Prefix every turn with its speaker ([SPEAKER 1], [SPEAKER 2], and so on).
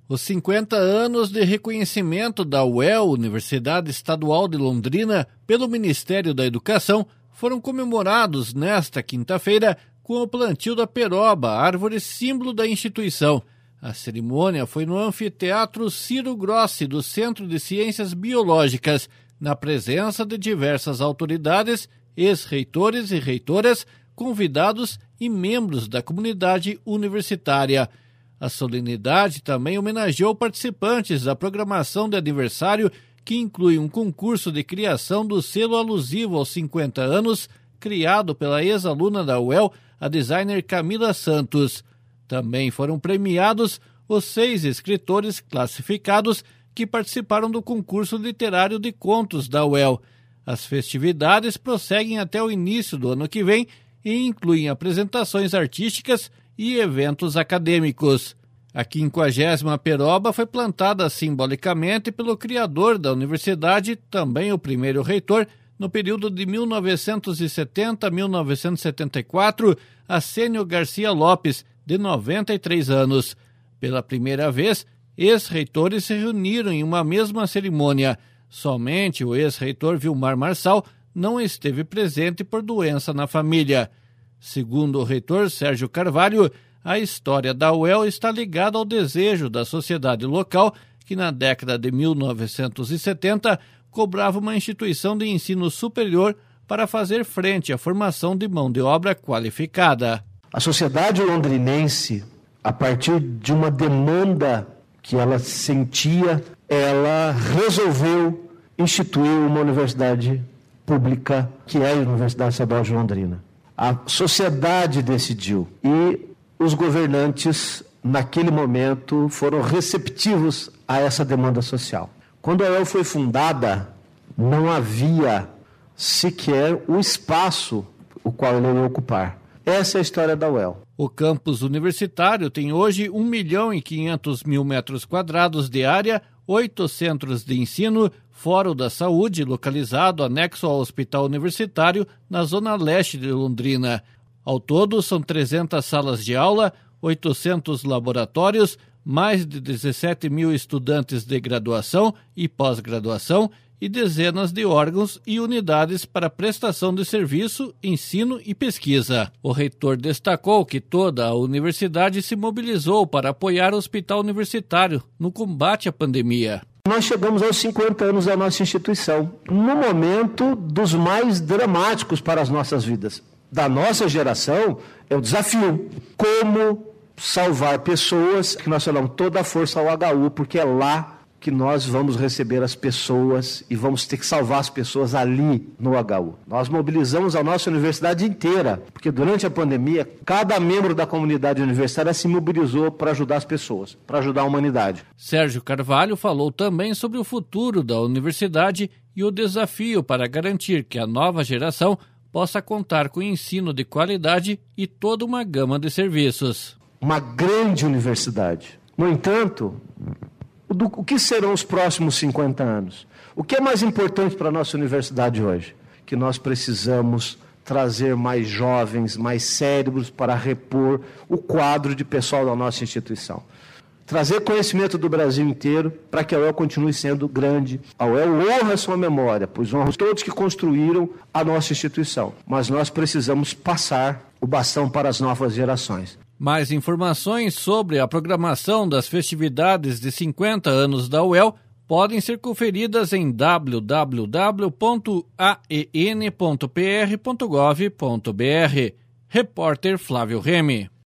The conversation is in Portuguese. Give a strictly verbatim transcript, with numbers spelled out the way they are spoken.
[SPEAKER 1] Os cinquenta anos de reconhecimento da U E L, Universidade Estadual de Londrina, pelo Ministério da Educação, foram comemorados nesta quinta-feira com o plantio da peroba, árvore símbolo da instituição. A cerimônia foi no Anfiteatro Ciro Grossi, do Centro de Ciências Biológicas, na presença de diversas autoridades, ex-reitores e reitoras, convidados e membros da comunidade universitária. A solenidade também homenageou participantes da programação de aniversário, que inclui um concurso de criação do selo alusivo aos cinquenta anos, criado pela ex-aluna da U E L, a designer Camila Santos. Também foram premiados os seis escritores classificados que participaram do concurso literário de contos da U E L. As festividades prosseguem até o início do ano que vem e incluem apresentações artísticas e eventos acadêmicos. A quinquagésima peroba foi plantada simbolicamente pelo criador da universidade, também o primeiro reitor, no período de mil novecentos e setenta a mil novecentos e setenta e quatro, Assênio Garcia Lopes, de noventa e três anos. Pela primeira vez, ex-reitores se reuniram em uma mesma cerimônia. Somente o ex-reitor Vilmar Marçal não esteve presente por doença na família. Segundo o reitor Sérgio Carvalho, a história da U E L está ligada ao desejo da sociedade local, que na década de mil novecentos e setenta cobrava uma instituição de ensino superior para fazer frente à formação de mão de obra qualificada.
[SPEAKER 2] A sociedade londrinense, a partir de uma demanda que ela sentia, ela resolveu instituir uma universidade pública, que é a Universidade Estadual de Londrina. A sociedade decidiu e os governantes, naquele momento, foram receptivos a essa demanda social. Quando a U E L foi fundada, não havia sequer o espaço o qual ela ia ocupar. Essa é a história da U E L.
[SPEAKER 1] O campus universitário tem hoje um milhão e quinhentos mil metros quadrados de área, oito centros de ensino, Fórum da Saúde, localizado anexo ao Hospital Universitário, na zona leste de Londrina. Ao todo, são trezentas salas de aula, oitocentos laboratórios, mais de dezessete mil estudantes de graduação e pós-graduação e dezenas de órgãos e unidades para prestação de serviço, ensino e pesquisa. O reitor destacou que toda a universidade se mobilizou para apoiar o hospital universitário no combate à pandemia.
[SPEAKER 2] Nós chegamos aos cinquenta anos da nossa instituição, no momento dos mais dramáticos para as nossas vidas. Da nossa geração, é o desafio. Como salvar pessoas, que nós falamos toda a força ao H U, porque é lá que nós vamos receber as pessoas e vamos ter que salvar as pessoas ali no H U. Nós mobilizamos a nossa universidade inteira, porque durante a pandemia, cada membro da comunidade universitária se mobilizou para ajudar as pessoas, para ajudar a humanidade.
[SPEAKER 1] Sérgio Carvalho falou também sobre o futuro da universidade e o desafio para garantir que a nova geração possa contar com ensino de qualidade e toda uma gama de serviços.
[SPEAKER 2] Uma grande universidade. No entanto, do, o que serão os próximos cinquenta anos? O que é mais importante para a nossa universidade hoje? Que nós precisamos trazer mais jovens, mais cérebros para repor o quadro de pessoal da nossa instituição. Trazer conhecimento do Brasil inteiro para que a U E L continue sendo grande. A U E L honra a sua memória, pois honra todos que construíram a nossa instituição. Mas nós precisamos passar o bastão para as novas gerações.
[SPEAKER 1] Mais informações sobre a programação das festividades de cinquenta anos da U E L podem ser conferidas em w w w ponto a e n ponto p r ponto gov ponto b r. Repórter Flávio Remy.